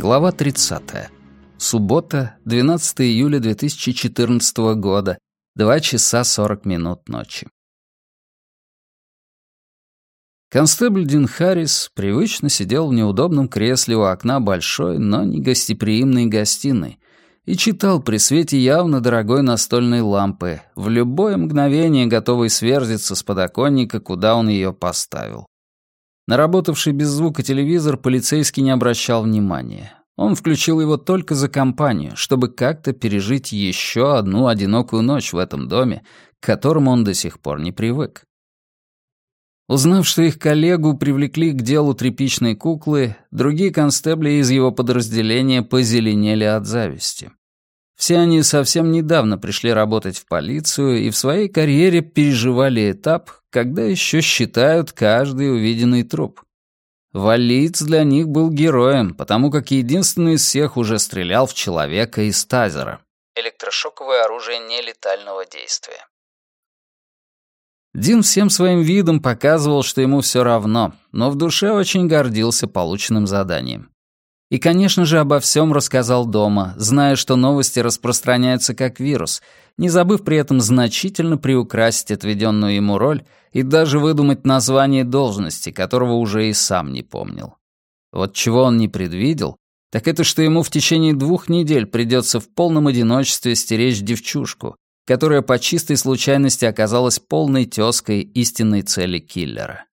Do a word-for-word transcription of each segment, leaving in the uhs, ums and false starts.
Глава тридцатая. Суббота, двенадцатого июля две тысячи четырнадцатого года, два часа сорок минут ночи. Констебль Дин Харрис привычно сидел в неудобном кресле у окна большой, но не гостеприимной гостиной и читал при свете явно дорогой настольной лампы, в любое мгновение готовый сверзиться с подоконника, куда он ее поставил. На работавший без звука телевизор полицейский не обращал внимания. Он включил его только за компанию, чтобы как-то пережить еще одну одинокую ночь в этом доме, к которому он до сих пор не привык. Узнав, что их коллегу привлекли к делу тряпичной куклы, другие констебли из его подразделения позеленели от зависти. Все они совсем недавно пришли работать в полицию и в своей карьере переживали этап, когда еще считают каждый увиденный труп. Валлиец для них был героем, потому как единственный из всех уже стрелял в человека из тазера. Электрошоковое оружие нелетального действия. Дин всем своим видом показывал, что ему все равно, но в душе очень гордился полученным заданием. И, конечно же, обо всем рассказал дома, зная, что новости распространяются как вирус, не забыв при этом значительно приукрасить отведенную ему роль и даже выдумать название должности, которого уже и сам не помнил. Вот чего он не предвидел, так это что ему в течение двух недель придется в полном одиночестве стеречь девчушку, которая по чистой случайности оказалась полной тёзкой истинной цели киллера.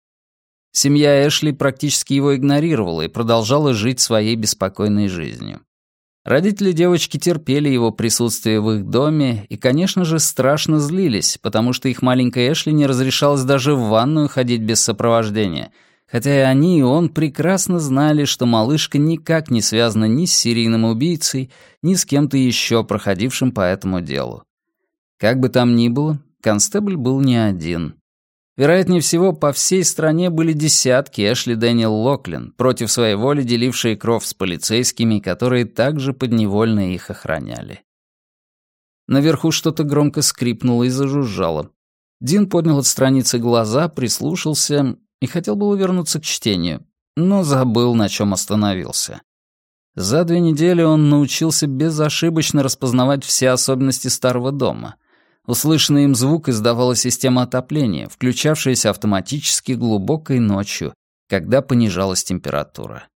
Семья Эшли практически его игнорировала и продолжала жить своей беспокойной жизнью. Родители девочки терпели его присутствие в их доме и, конечно же, страшно злились, потому что их маленькой Эшли не разрешалось даже в ванную ходить без сопровождения, хотя и они, и он прекрасно знали, что малышка никак не связана ни с серийным убийцей, ни с кем-то еще проходившим по этому делу. Как бы там ни было, констебль был не один. Вероятнее всего, по всей стране были десятки Эшли Дэниел Локлин, против своей воли делившие кров с полицейскими, которые также подневольно их охраняли. Наверху что-то громко скрипнуло и зажужжало. Дин поднял от страницы глаза, прислушался и хотел было вернуться к чтению, но забыл, на чем остановился. За две недели он научился безошибочно распознавать все особенности старого дома. Услышанный им звук издавала система отопления, включавшаяся автоматически глубокой ночью, когда понижалась температура.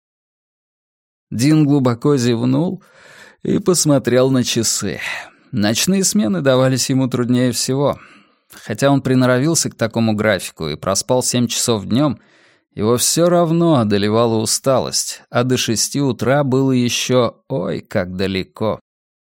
Дин глубоко зевнул и посмотрел на часы. Ночные смены давались ему труднее всего. Хотя он приноровился к такому графику и проспал семь часов днем, его все равно одолевала усталость, а до шести утра было еще ой, как далеко.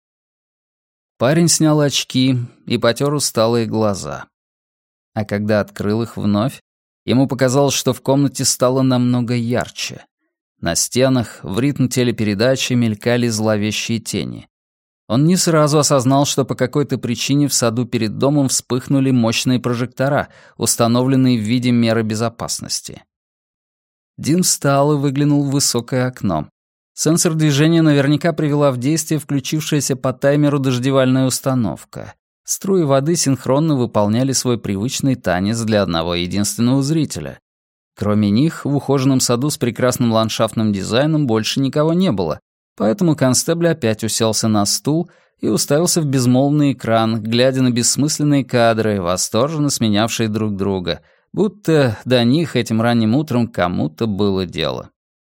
Парень снял очки и потер усталые глаза. А когда открыл их вновь, ему показалось, что в комнате стало намного ярче. На стенах в ритм телепередачи мелькали зловещие тени. Он не сразу осознал, что по какой-то причине в саду перед домом вспыхнули мощные прожектора, установленные в виде меры безопасности. Дин встал и выглянул в высокое окно. Сенсор движения наверняка привела в действие включившаяся по таймеру дождевальная установка. Струи воды синхронно выполняли свой привычный танец для одного единственного зрителя. Кроме них, в ухоженном саду с прекрасным ландшафтным дизайном больше никого не было, поэтому констебль опять уселся на стул и уставился в безмолвный экран, глядя на бессмысленные кадры, восторженно сменявшие друг друга, будто до них этим ранним утром кому-то было дело.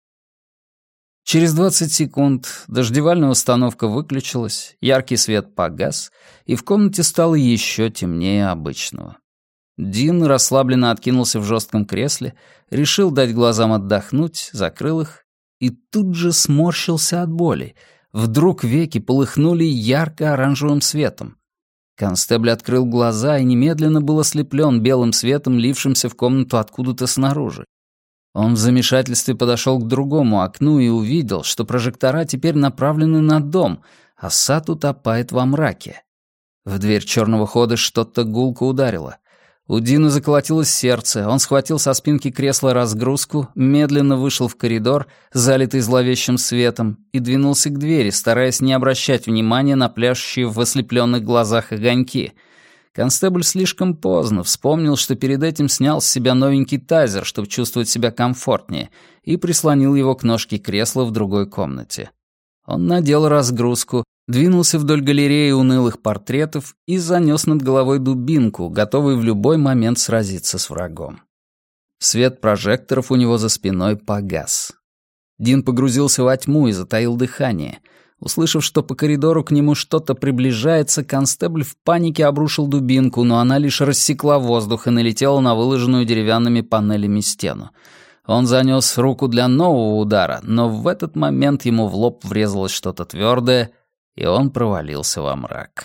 Через двадцать секунд дождевальная установка выключилась, яркий свет погас, и в комнате стало еще темнее обычного. Дин расслабленно откинулся в жестком кресле, решил дать глазам отдохнуть, закрыл их и тут же сморщился от боли. Вдруг веки полыхнули ярко-оранжевым светом. Констебль открыл глаза и немедленно был ослеплен белым светом, лившимся в комнату откуда-то снаружи. Он в замешательстве подошел к другому окну и увидел, что прожектора теперь направлены на дом, а сад утопает во мраке. В дверь черного хода что-то гулко ударило. У Дина заколотилось сердце, он схватил со спинки кресла разгрузку, медленно вышел в коридор, залитый зловещим светом, и двинулся к двери, стараясь не обращать внимания на пляшущие в ослепленных глазах огоньки. Констебль слишком поздно вспомнил, что перед этим снял с себя новенький тазер, чтобы чувствовать себя комфортнее, и прислонил его к ножке кресла в другой комнате. Он надел разгрузку, двинулся вдоль галереи унылых портретов и занес над головой дубинку, готовый в любой момент сразиться с врагом. Свет прожекторов у него за спиной погас. Дин погрузился во тьму и затаил дыхание. Услышав, что по коридору к нему что-то приближается, констебль в панике обрушил дубинку, но она лишь рассекла воздух и налетела на выложенную деревянными панелями стену. Он занес руку для нового удара, но в этот момент ему в лоб врезалось что-то твердое, и он провалился во мрак.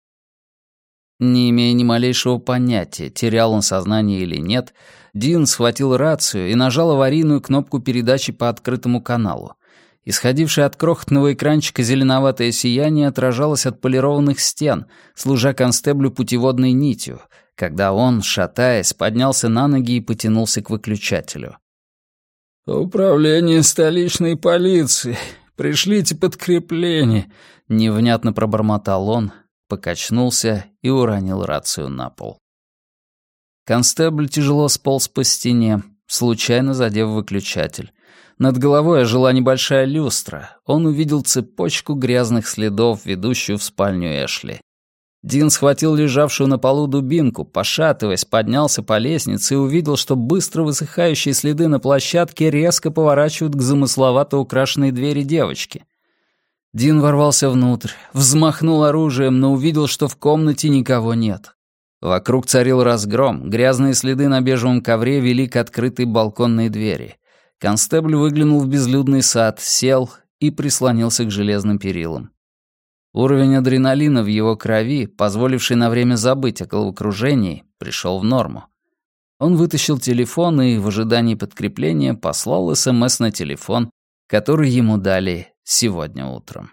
Не имея ни малейшего понятия, терял он сознание или нет, Дин схватил рацию и нажал аварийную кнопку передачи по открытому каналу. Исходившее от крохотного экранчика зеленоватое сияние отражалось от полированных стен, служа констеблю путеводной нитью, когда он, шатаясь, поднялся на ноги и потянулся к выключателю. «Управление столичной полиции, пришлите подкрепление», — невнятно пробормотал он, покачнулся и уронил рацию на пол. Констебль тяжело сполз по стене, случайно задев выключатель. Над головой ожила небольшая люстра. Он увидел цепочку грязных следов, ведущую в спальню Эшли. Дин схватил лежавшую на полу дубинку, пошатываясь, поднялся по лестнице и увидел, что быстро высыхающие следы на площадке резко поворачивают к замысловато украшенной двери девочки. Дин ворвался внутрь, взмахнул оружием, но увидел, что в комнате никого нет. Вокруг царил разгром, грязные следы на бежевом ковре вели к открытой балконной двери. Констебль выглянул в безлюдный сад, сел и прислонился к железным перилам. Уровень адреналина в его крови, позволивший на время забыть о головокружении, пришел в норму. Он вытащил телефон и, в ожидании подкрепления, послал СМС на телефон, который ему дали сегодня утром.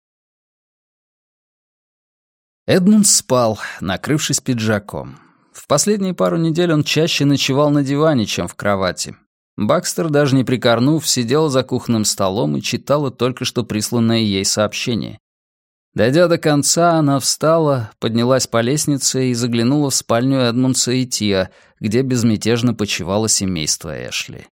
Эдмунд спал, накрывшись пиджаком. В последние пару недель он чаще ночевал на диване, чем в кровати. Бакстер, даже не прикорнув, сидела за кухонным столом и читала только что присланное ей сообщение. Дойдя до конца, она встала, поднялась по лестнице и заглянула в спальню Эдмундса и Тиа, где безмятежно почивало семейство Эшли.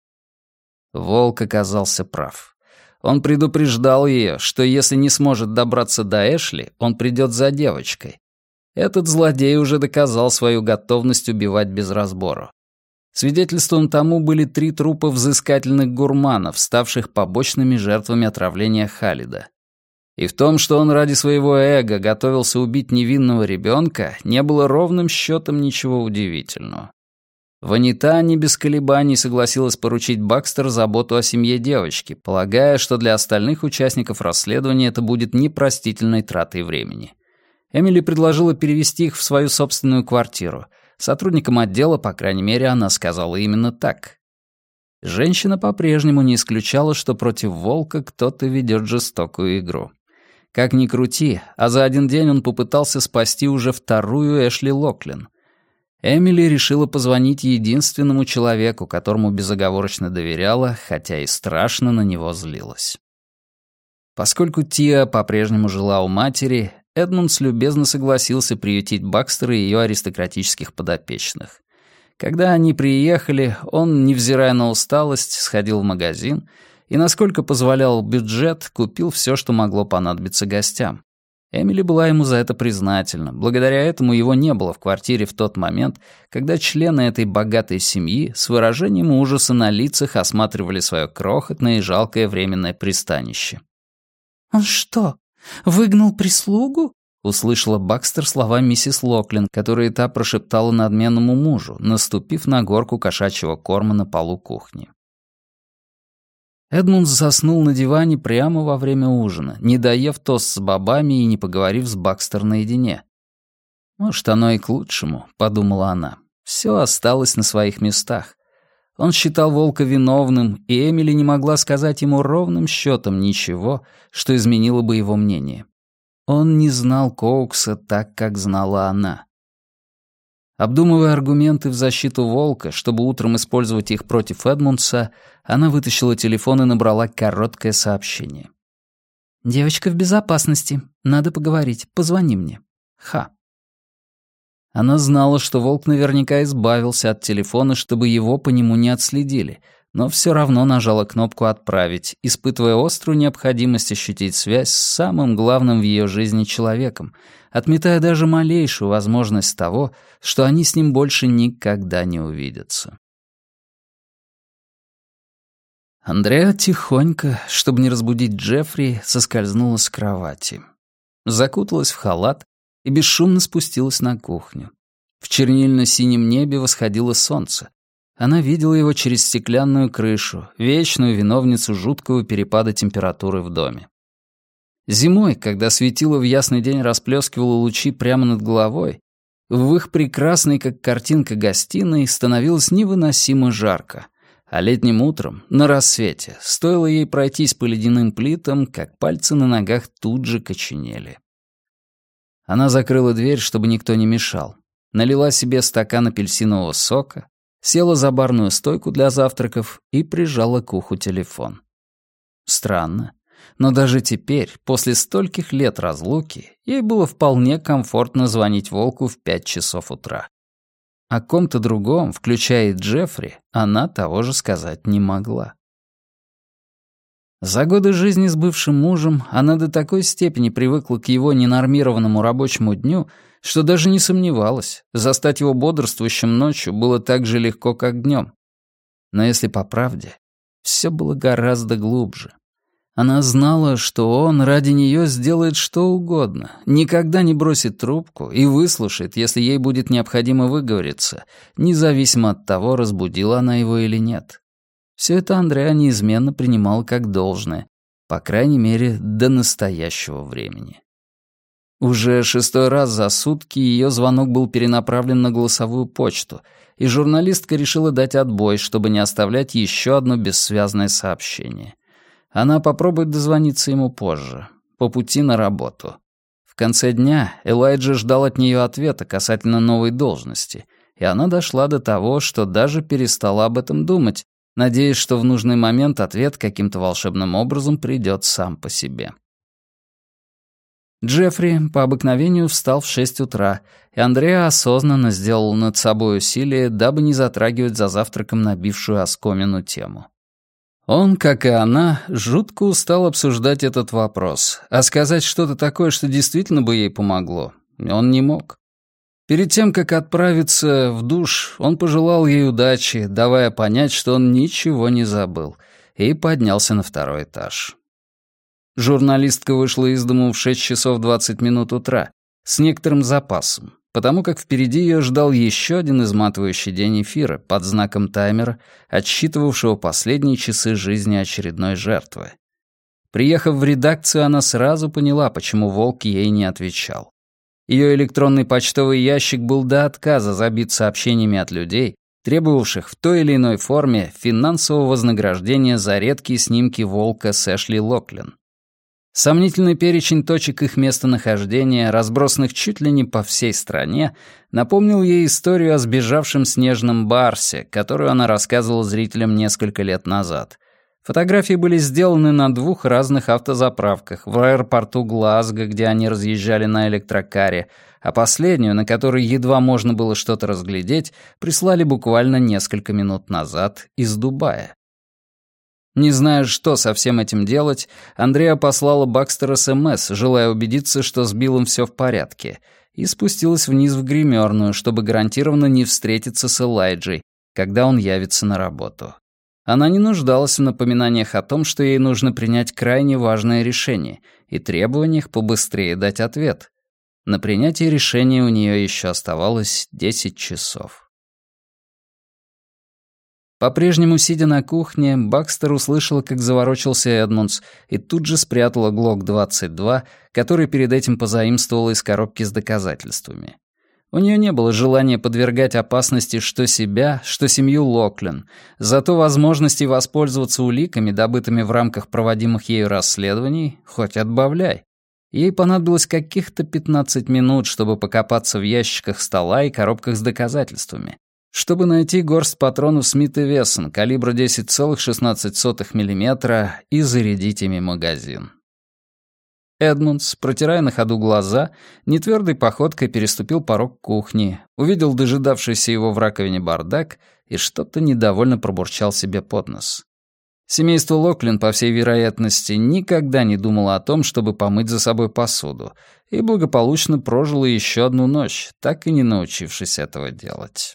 Волк оказался прав. Он предупреждал ее, что если не сможет добраться до Эшли, он придет за девочкой. Этот злодей уже доказал свою готовность убивать без разбору. Свидетельством тому были три трупа взыскательных гурманов, ставших побочными жертвами отравления Халида. И в том, что он ради своего эго готовился убить невинного ребенка, не было ровным счетом ничего удивительного. Ванита не без колебаний согласилась поручить Бакстер заботу о семье девочки, полагая, что для остальных участников расследования это будет непростительной тратой времени. Эмили предложила перевести их в свою собственную квартиру. Сотрудникам отдела, по крайней мере, она сказала именно так. Женщина по-прежнему не исключала, что против волка кто-то ведет жестокую игру. Как ни крути, а за один день он попытался спасти уже вторую Эшли Локлин. Эмили решила позвонить единственному человеку, которому безоговорочно доверяла, хотя и страшно на него злилась. Поскольку Тиа по-прежнему жила у матери, Эдмундс любезно согласился приютить Бакстера и ее аристократических подопечных. Когда они приехали, он, невзирая на усталость, сходил в магазин и, насколько позволял бюджет, купил все, что могло понадобиться гостям. Эмили была ему за это признательна. Благодаря этому его не было в квартире в тот момент, когда члены этой богатой семьи с выражением ужаса на лицах осматривали свое крохотное и жалкое временное пристанище. «Он что, выгнал прислугу?» — услышала Бакстер слова миссис Локлин, которые та прошептала надменному мужу, наступив на горку кошачьего корма на полу кухни. Эдмунд заснул на диване прямо во время ужина, не доев тост с бобами и не поговорив с Бакстер наедине. «Может, оно и к лучшему», — подумала она. Все осталось на своих местах. Он считал волка виновным, и Эмили не могла сказать ему ровным счетом ничего, что изменило бы его мнение. Он не знал Коукса так, как знала она. Обдумывая аргументы в защиту волка, чтобы утром использовать их против Эдмундса, она вытащила телефон и набрала короткое сообщение. «Девочка в безопасности. Надо поговорить. Позвони мне. Ха». Она знала, что волк наверняка избавился от телефона, чтобы его по нему не отследили, но все равно нажала кнопку «Отправить», испытывая острую необходимость ощутить связь с самым главным в ее жизни человеком, отметая даже малейшую возможность того, что они с ним больше никогда не увидятся. Андреа тихонько, чтобы не разбудить Джеффри, соскользнула с кровати. Закуталась в халат и бесшумно спустилась на кухню. В чернильно-синем небе восходило солнце. Она видела его через стеклянную крышу, вечную виновницу жуткого перепада температуры в доме. Зимой, когда светило в ясный день расплескивало лучи прямо над головой, в их прекрасной, как картинка, гостиной становилось невыносимо жарко, а летним утром, на рассвете, стоило ей пройтись по ледяным плитам, как пальцы на ногах тут же коченели. Она закрыла дверь, чтобы никто не мешал, налила себе стакан апельсинового сока, села за барную стойку для завтраков и прижала к уху телефон. Странно, но даже теперь, после стольких лет разлуки, ей было вполне комфортно звонить волку в пять часов утра. О ком-то другом, включая и Джеффри, она того же сказать не могла. За годы жизни с бывшим мужем она до такой степени привыкла к его ненормированному рабочему дню, что даже не сомневалась, застать его бодрствующим ночью было так же легко, как днем. Но если по правде, все было гораздо глубже. Она знала, что он ради нее сделает что угодно, никогда не бросит трубку и выслушает, если ей будет необходимо выговориться, независимо от того, разбудила она его или нет. Все это Андреа неизменно принимала как должное, по крайней мере, до настоящего времени. Уже шестой раз за сутки ее звонок был перенаправлен на голосовую почту, и журналистка решила дать отбой, чтобы не оставлять еще одно бессвязное сообщение. Она попробует дозвониться ему позже, по пути на работу. В конце дня Элайджа ждал от нее ответа касательно новой должности, и она дошла до того, что даже перестала об этом думать, надеясь, что в нужный момент ответ каким-то волшебным образом придет сам по себе. Джеффри по обыкновению встал в шесть утра, и Андреа осознанно сделал над собой усилие, дабы не затрагивать за завтраком набившую оскомину тему. Он, как и она, жутко устал обсуждать этот вопрос, а сказать что-то такое, что действительно бы ей помогло, он не мог. Перед тем, как отправиться в душ, он пожелал ей удачи, давая понять, что он ничего не забыл, и поднялся на второй этаж. Журналистка вышла из дому в шесть часов двадцать минут утра, с некоторым запасом, потому как впереди ее ждал еще один изматывающий день эфира под знаком таймера, отсчитывавшего последние часы жизни очередной жертвы. Приехав в редакцию, она сразу поняла, почему Волк ей не отвечал. Ее электронный почтовый ящик был до отказа забит сообщениями от людей, требовавших в той или иной форме финансового вознаграждения за редкие снимки Волка с Эшли Локлин. Сомнительный перечень точек их местонахождения, разбросанных чуть ли не по всей стране, напомнил ей историю о сбежавшем снежном барсе, которую она рассказывала зрителям несколько лет назад. Фотографии были сделаны на двух разных автозаправках, в аэропорту Глазго, где они разъезжали на электрокаре, а последнюю, на которой едва можно было что-то разглядеть, прислали буквально несколько минут назад из Дубая. Не зная, что со всем этим делать, Андреа послала Бакстер СМС, желая убедиться, что с Биллом все в порядке, и спустилась вниз в гримерную, чтобы гарантированно не встретиться с Элайджей, когда он явится на работу. Она не нуждалась в напоминаниях о том, что ей нужно принять крайне важное решение, и требованиях побыстрее дать ответ. На принятие решения у нее еще оставалось десять часов. По-прежнему, сидя на кухне, Бакстер услышала, как заворочился Эдмундс, и тут же спрятала Глок двадцать два, который перед этим позаимствовала из коробки с доказательствами. У нее не было желания подвергать опасности что себя, что семью Локлин, зато возможности воспользоваться уликами, добытыми в рамках проводимых ею расследований, хоть отбавляй. Ей понадобилось каких-то пятнадцать минут, чтобы покопаться в ящиках стола и коробках с доказательствами, чтобы найти горсть патронов Смит и Вессон калибра десять целых шестнадцать сотых миллиметра и зарядить ими магазин. Эдмундс, протирая на ходу глаза, нетвердой походкой переступил порог кухни, увидел дожидавшийся его в раковине бардак и что-то недовольно пробурчал себе под нос. Семейство Локлин, по всей вероятности, никогда не думало о том, чтобы помыть за собой посуду, и благополучно прожило еще одну ночь, так и не научившись этого делать.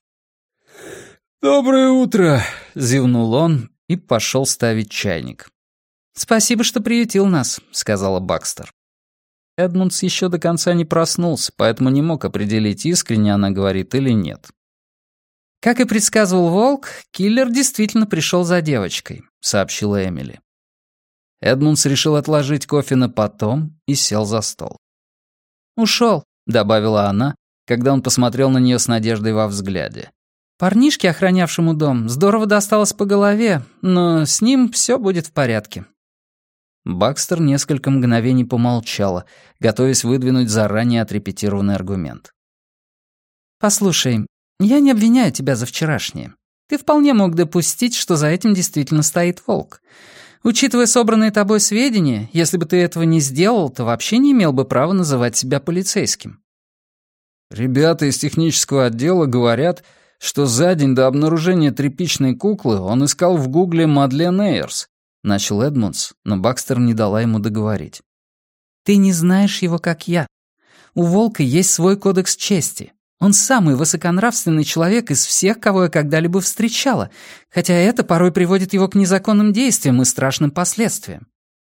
«Доброе утро!» — зевнул он и пошел ставить чайник. «Спасибо, что приютил нас», — сказала Бакстер. Эдмундс еще до конца не проснулся, поэтому не мог определить, искренне она говорит или нет. «Как и предсказывал Волк, киллер действительно пришел за девочкой», — сообщила Эмили. Эдмундс решил отложить кофе на потом и сел за стол. «Ушел», — добавила она, когда он посмотрел на нее с надеждой во взгляде. «Парнишке, охранявшему дом, здорово досталось по голове, но с ним все будет в порядке». Бакстер несколько мгновений помолчала, готовясь выдвинуть заранее отрепетированный аргумент. «Послушай, я не обвиняю тебя за вчерашнее. Ты вполне мог допустить, что за этим действительно стоит Волк. Учитывая собранные тобой сведения, если бы ты этого не сделал, то вообще не имел бы права называть себя полицейским». «Ребята из технического отдела говорят, что за день до обнаружения тряпичной куклы он искал в гугле Мадлен Эйрс», — начал Эдмундс, но Бакстер не дала ему договорить. «Ты не знаешь его, как я. У Волка есть свой кодекс чести. Он самый высоконравственный человек из всех, кого я когда-либо встречала, хотя это порой приводит его к незаконным действиям и страшным последствиям».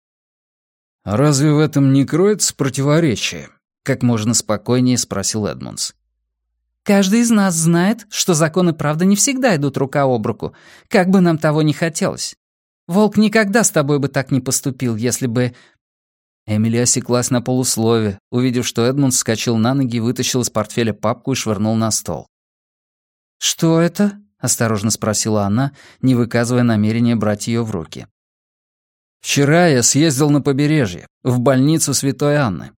«А разве в этом не кроется противоречие?» — как можно спокойнее спросил Эдмундс. «Каждый из нас знает, что законы правда не всегда идут рука об руку, как бы нам того не хотелось. Волк никогда с тобой бы так не поступил, если бы...» Эмили осеклась на полуслове, увидев, что Эдмунд вскочил на ноги, вытащил из портфеля папку и швырнул на стол. «Что это?» — осторожно спросила она, не выказывая намерения брать ее в руки. «Вчера я съездил на побережье, в больницу Святой Анны».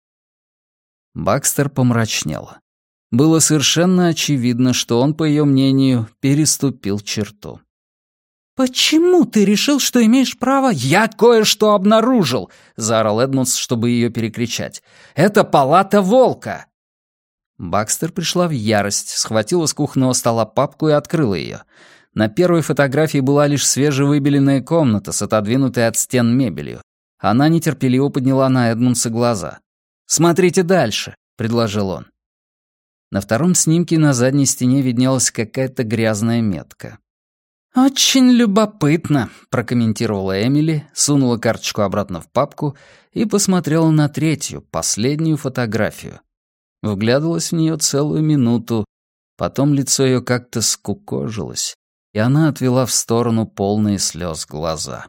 Бакстер помрачнела. Было совершенно очевидно, что он, по ее мнению, переступил черту. «Почему ты решил, что имеешь право?» «Я кое-что обнаружил!» — заорал Эдмундс, чтобы ее перекричать. «Это палата Волка!» Бакстер пришла в ярость, схватила с кухонного стола папку и открыла ее. На первой фотографии была лишь свежевыбеленная комната с отодвинутой от стен мебелью. Она нетерпеливо подняла на Эдмундса глаза. «Смотрите дальше», — предложил он. На втором снимке на задней стене виднелась какая-то грязная метка. «Очень любопытно», — прокомментировала Эмили, сунула карточку обратно в папку и посмотрела на третью, последнюю фотографию. Вглядывалась в нее целую минуту, потом лицо ее как-то скукожилось, и она отвела в сторону полные слез глаза.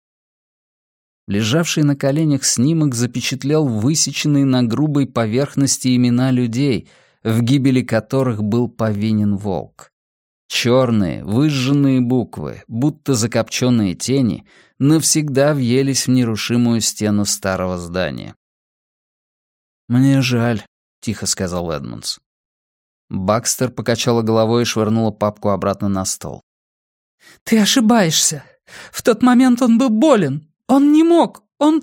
Лежавший на коленях снимок запечатлел высеченные на грубой поверхности имена людей, в гибели которых был повинен Волк. Черные, выжженные буквы, будто закопченные тени, навсегда въелись в нерушимую стену старого здания. «Мне жаль», — тихо сказал Эдмундс. Бакстер покачала головой и швырнула папку обратно на стол. «Ты ошибаешься. В тот момент он был болен. Он не мог. Он...»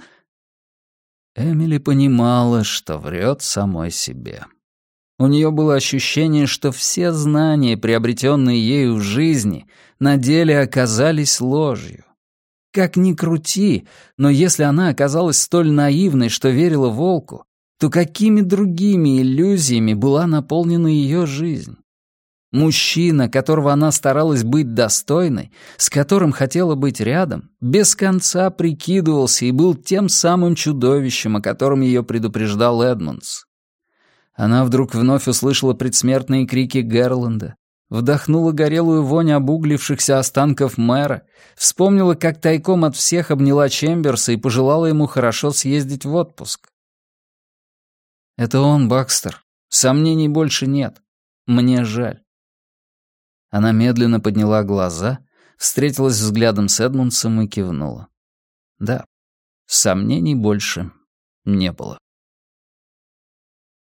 Эмили понимала, что врет самой себе. У нее было ощущение, что все знания, приобретенные ею в жизни, на деле оказались ложью. Как ни крути, но если она оказалась столь наивной, что верила Волку, то какими другими иллюзиями была наполнена ее жизнь? Мужчина, которого она старалась быть достойной, с которым хотела быть рядом, без конца прикидывался и был тем самым чудовищем, о котором ее предупреждал Эдмундс. Она вдруг вновь услышала предсмертные крики Герланда, вдохнула горелую вонь обуглившихся останков мэра, вспомнила, как тайком от всех обняла Чемберса и пожелала ему хорошо съездить в отпуск. «Это он, Бакстер. Сомнений больше нет. Мне жаль». Она медленно подняла глаза, встретилась взглядом с Эдмундсом и кивнула. Да, сомнений больше не было.